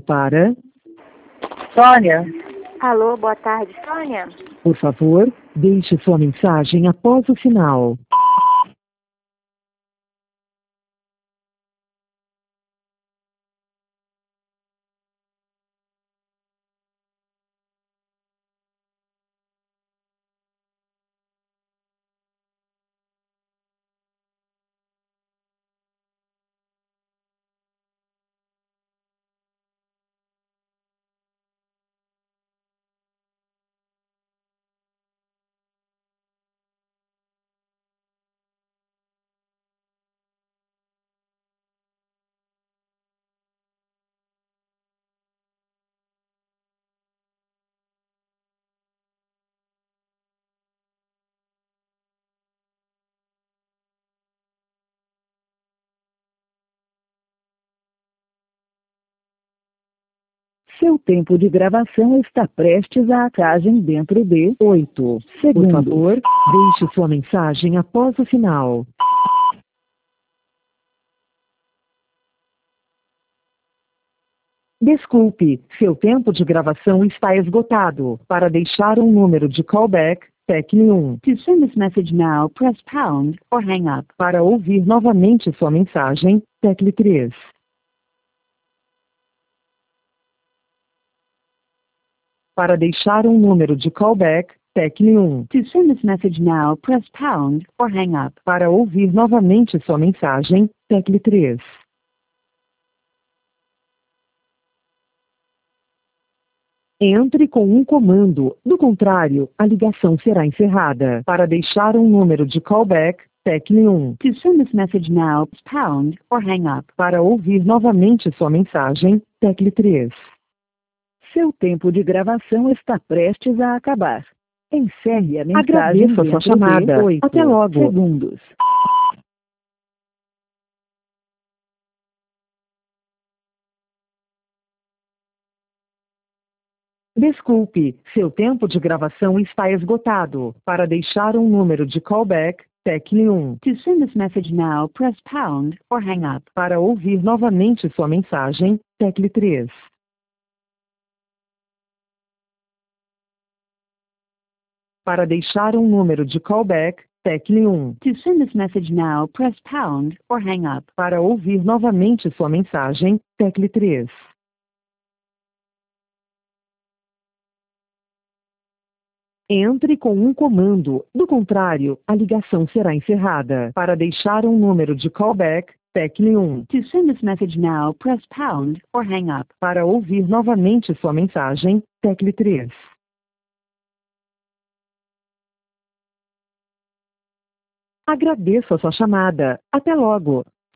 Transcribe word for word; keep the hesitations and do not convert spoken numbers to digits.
para... Sônia. Alô, boa tarde, Sônia. Por favor, deixe sua mensagem após o sinal. Seu tempo de gravação está prestes a acabar dentro de oito segundos. Por favor, deixe sua mensagem após o sinal. Desculpe, seu tempo de gravação está esgotado. Para deixar um número de callback, tecle um. To send this message now, press pound or hang up. Para ouvir novamente sua mensagem, tecle três. Para deixar um número de callback, tecle um. To send this message now, press pound or hang up. Para ouvir novamente sua mensagem, tecle três. Entre com um comando, do contrário, a ligação será encerrada. Para deixar um número de callback, tecle um. To send this message now, press pound or hang up. Para ouvir novamente sua mensagem, tecle três. Seu tempo de gravação está prestes a acabar. Encerre a mensagem. Agradeço a sua chamada. Até logo. Segundos. Desculpe, seu tempo de gravação está esgotado. Para deixar um número de callback, tecle um. To send this message now, press pound or hang up. Para ouvir novamente sua mensagem, tecle três. Para deixar um número de callback, tecle um. To send this message now, press pound or hang up. Para ouvir novamente sua mensagem, tecle três. Entre com um comando, do contrário, a ligação será encerrada. Para deixar um número de callback, tecle um. To send this message now, press pound or hang up. Para ouvir novamente sua mensagem, tecle três. Agradeço a sua chamada. Até logo.